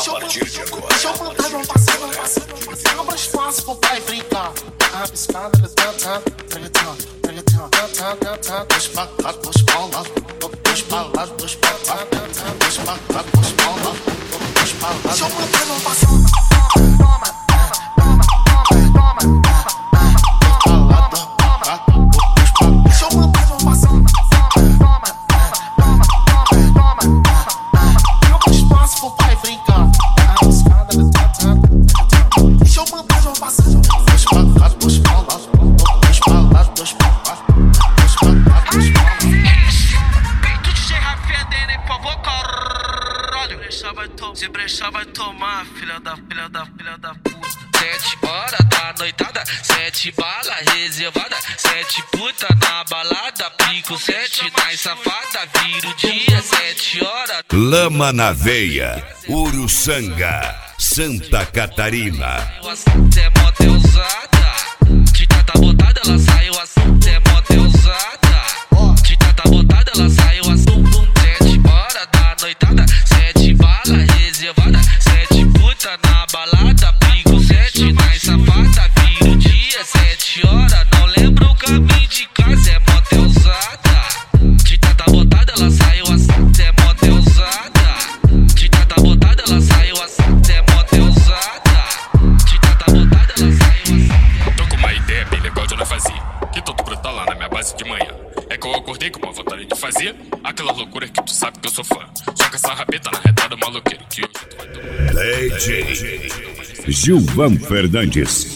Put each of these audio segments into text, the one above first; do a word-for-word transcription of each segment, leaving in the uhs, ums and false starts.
A partir de agora. Deixa eu contar, não passa, não passa. Abra espaço pro pai brincar. Rabiscada, levantando, preguetando, preguetando, cantando, cantando. Dois pra cá, dois pra lá. Dois pra lá, dois pra cá, cantando. Dois pra cá, dois pra lá. Dois pra lá. Deixa eu contar, não passa. Toma, toma, toma, toma. Deixa eu contar, não passa. Toma, toma, toma, toma. Abra espaço pro pai brincar. Rabiscada, levantando. Deixa eu contar, não passa. Dois pra cá, dois pra lá. Dois pra lá, dois pra lá. Dois pra lá, dois pra lá. Peito de Rafinha, por favor, caralho. Brechar vai tomar, se brechar vai tomar, filha da, filha da, filha da puta. Sete horas da noitada, sete bala reservada, sete puta na balada, pico sete na safada, vira o dia, sete horas. Lama na veia, Uruçanga, Santa Catarina. É motel usada, de tata botada ela saiu assim. É motel usada, de tata botada ela saiu assim. Sete horas da noitada, sete bala reservada, sete puta na balada, pico sete na safada, vira o dia, sete horas. Não lembro o caminho de casa, é motel usada, de tata botada ela saiu assim. É motel usada, de tata botada ela saiu assim. É motel usada, de tata botada ela saiu assim. Tô com uma ideia bem legal de eu não fazia, que tô brotar lá na minha base de manhã. É que eu acordei com uma vontade de fazer aquela loucura que tu sabe que eu sou fã. Joga essa rabeta na retada maloqueiro que hoje tu vai tomar. D J Gilvan Fernandes.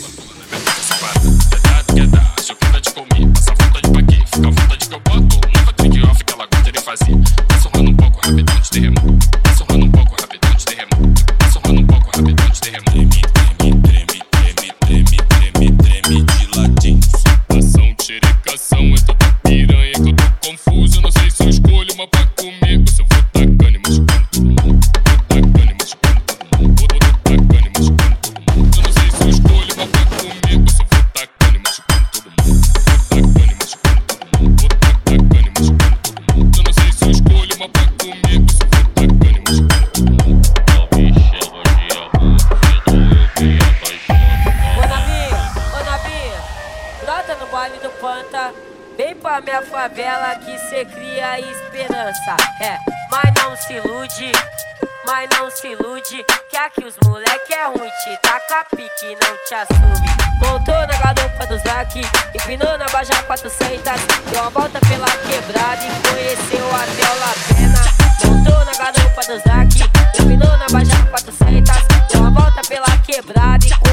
Se eu quero te comer, passa vontade pra quê? Fica à vontade que eu boto uma trick off que ela gosta de fazer. Vai sorrando um pouco, rapidão de terremoto. Vai sorrando um pouco, rapidão de terremoto. Vai sorrando um pouco, rapidão de terremoto. Treme, treme, treme, treme, treme, treme, treme de latim. Ação, xerecação, é tanta piranha que eu tô confuso. Não sei se eu escolho uma pra comer ou se eu vou tacando e machucando todo mundo. Vou tacando e machucando todo mundo. Vou tacando e machucando todo mundo. Eu não sei se eu escolho uma pra comer ou se eu vou tacando e machucando todo mundo. Vou tacando e machucando todo mundo. Vou tacando e machucando todo mundo. Eu não sei se eu escolho uma pra comer ou se eu vou tacando e machucando todo mundo. Não me chama de amor, cedo eu me apaixono. Ô Navinha, ô Navinha, brota no baile do Panta. Vem pra minha favela que cê cria esperança. É, mas não se ilude, mas não se ilude, que aqui os moleque é ruim, te taca pique, não te assume. Montou na garupa dos Zac, empinou na Baja quatrocentos, deu uma volta pela quebrada e conheceu até o La Pena. Montou na garupa dos Zac, empinou na Baja quatrocentos, deu uma volta pela quebrada e